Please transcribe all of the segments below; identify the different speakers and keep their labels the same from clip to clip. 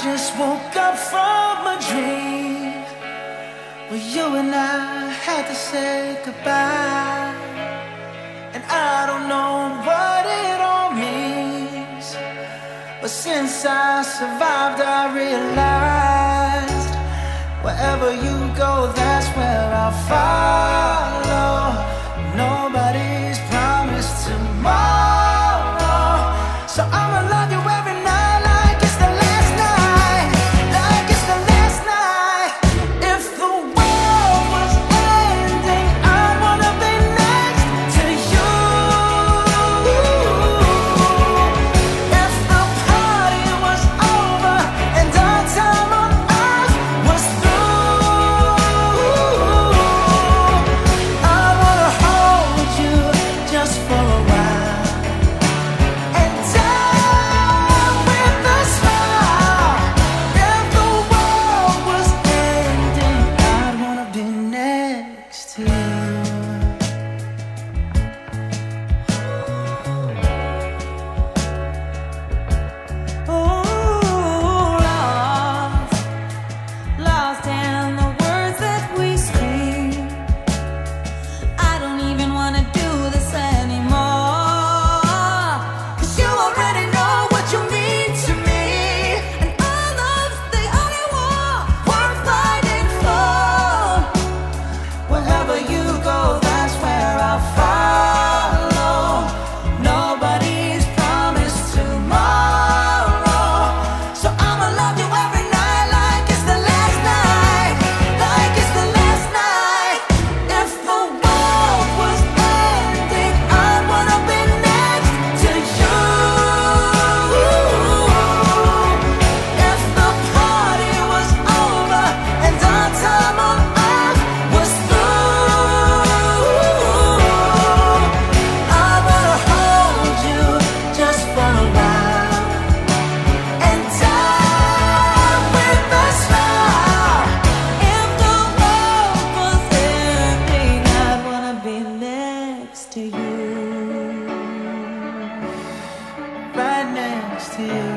Speaker 1: just woke up from a dream where you and I had to say goodbye. And I don't know what it all means, but since I survived I realized wherever you go, that's where I'll follow. Nobody's promised tomorrow, so I'ma love you every night like it's the last night, like it's the last night. If the world was ending, I'd wanna be next to you. If the party was over and our time on earth was through, I wanna hold you just for a while and die with a smile. If the world was ending, I'd wanna be next to you. Oh, lost in the words that we scream. I don't even wanna do this anymore, 'cause you already know what you mean to me, and our love's the only war worth fighting for. Wherever you go, that's where I'll follow. Nobody's promised tomorrow, so I'ma love you every night like it's the last night, like it's the last night. If the world was ending, I'd wanna be next to you. If the party was over and our time on earth was through, I wanna hold you just for a while and die with a smile. If the world was ending, I'd wanna be next to you, right next to you,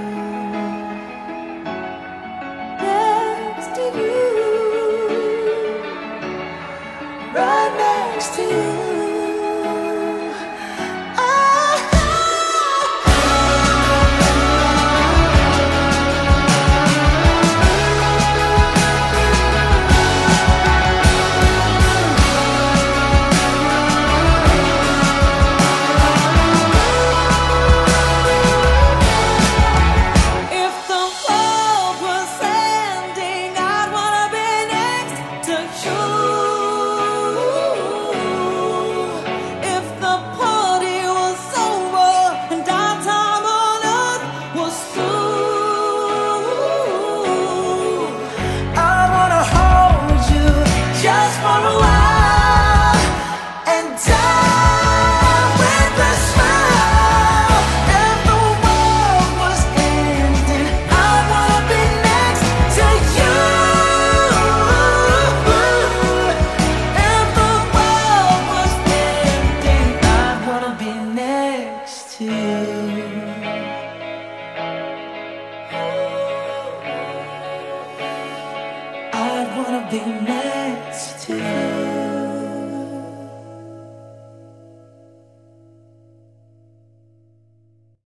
Speaker 1: next to you, right next to you. If the world was ending, I'd wanna be next to you. If the party was over and our time on earth was through, I wanna hold you just for a while and die with a smile. If the world was ending, I wanna be next to you. If the world was ending, I'd wanna be next to you. I'd wanna be next